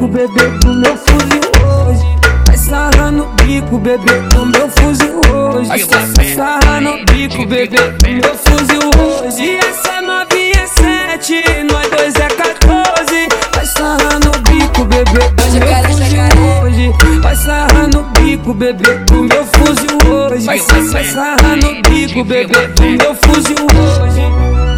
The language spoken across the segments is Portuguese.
bebê, do meu fuzil hoje. Vai sarrar no bico, bebê, do meu fuzil hoje. Vai sarrar no bico, bebê, do meu fuzil hoje. E essa novinha é 7, nós dois é 14. Vai sarrar no bico, bebê, do meu fuzil hoje. Vai sarrar no bico, bebê, do meu fuzil hoje. Vai sarrar no bico, bebê, do meu fuzil hoje.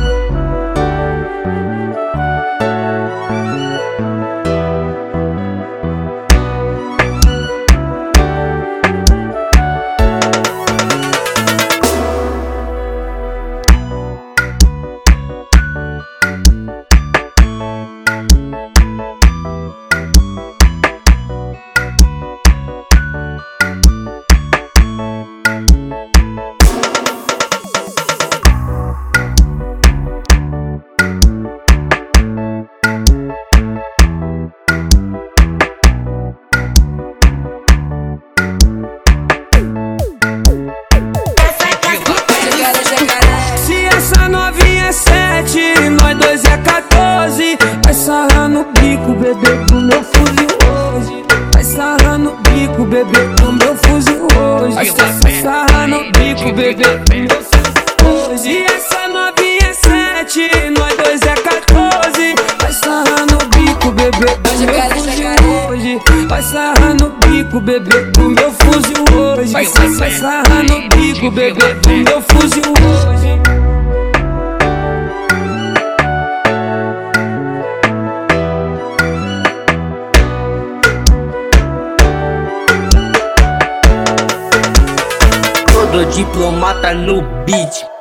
Nós dois é 14. Vai sarrar no bico, bebê, do meu fuzil hoje. Vai sarrar no bico, bebê, do meu fuzil hoje. Vai sarrar no bico, bebê, do meu fuzil hoje. E essa novinha é 7, nós dois é 14. Vai sarrar no bico, bebê, do meu fuzil hoje. Vai sarrar no bico, bebê, do meu fuzil hoje. Vai sarrar no bico, bebê, do meu fuzil hoje. Do diplomata no beat.